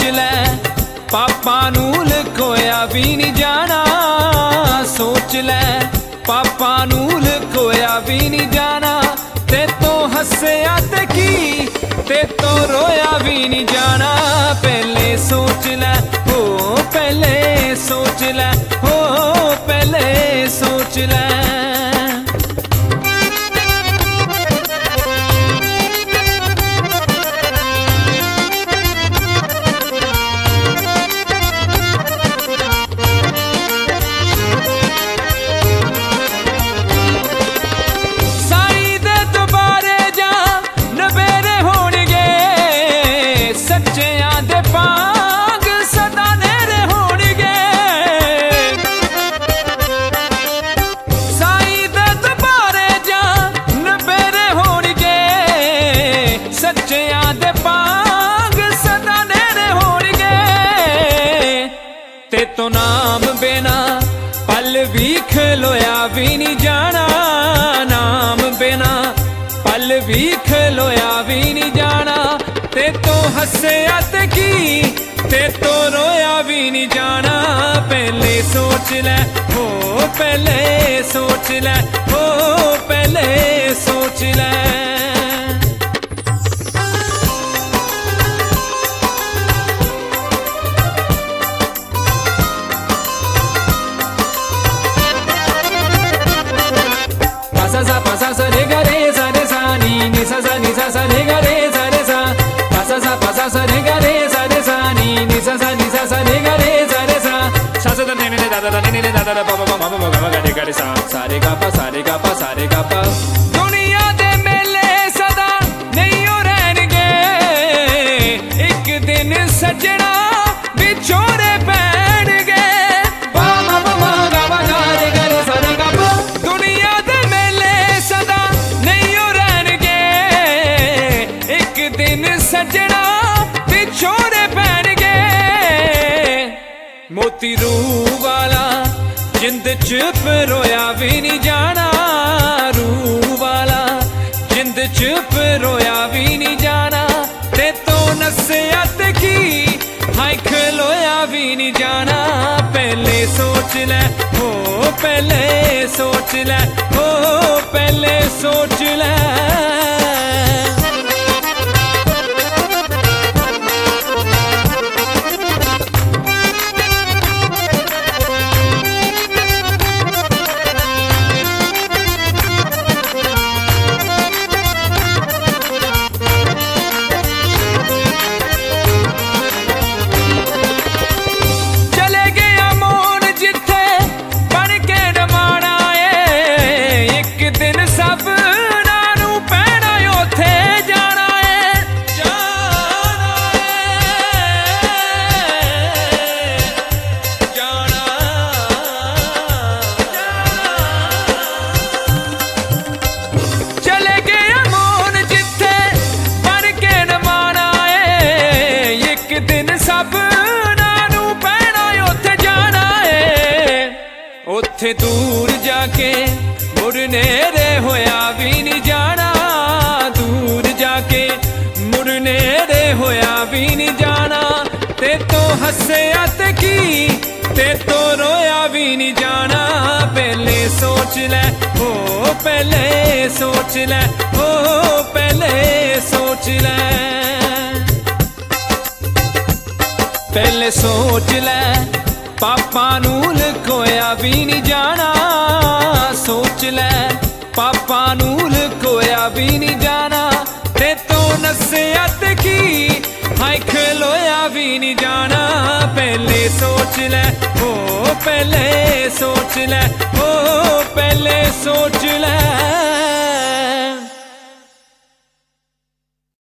ले पापा नू लकोया भी नहीं जाना, सोच ले पापा नू लकोया भी नहीं जाना। ते तो हसया ते की ते तो रोया भी नहीं जाना। पहले सोच ले हो पहले सोच ले हो पहले सोच ले। ते तो नाम बिना पल भी खलोया भी नहीं जाना, नाम बिना पल भी खलोया भी नहीं जाना। ते तो हसया ते की ते तो रोया भी नहीं जाना। पहले सोच ले हो पहले सोच ले हो पहले सोच ले। Pasa sa re ga re sa ni ni sa re ga re sa pasa sa re ga re sa ni ni sa re ga re sa sa da ne ne da da ne ne da da pa pa ma ma ga ga re sa re ga pa sa re ga pa sa re ga pa। दुनिया दे मेले सदा नहीं हो रहणगे, एक दिन सजना विछोड़े पैणगे। सजना पिछोड़े पैणगे मोती रूह वाला जिंद चुप रोया भी नहीं जाना, रूह वाला जिंद चुप रोया भी नहीं जाना। ते तो नसीहत की हाय खलोया भी नहीं जाना। पहले सोच ले हो पहले सोच ले हो पहले सोच ले। उत्थे दूर जाके मुड़ने रे होया भी नहीं जाना, दूर जाके मुड़ने रे होया भी नहीं जाना। ते तो हसया ते की ते तो रोया भी नहीं जाना। पहले सोच ले हो पहले सोच ले हो पहले सोच ले। पहले सोच ले पापा नू लकोया भी नहीं जाना, सोच ले पापा नू लकोया भी नहीं जाना। ते तो नसीहत की हाय खलोया भी नहीं जाना। पहले सोच ले हो पहले सोच ले हो पहले सोच ले।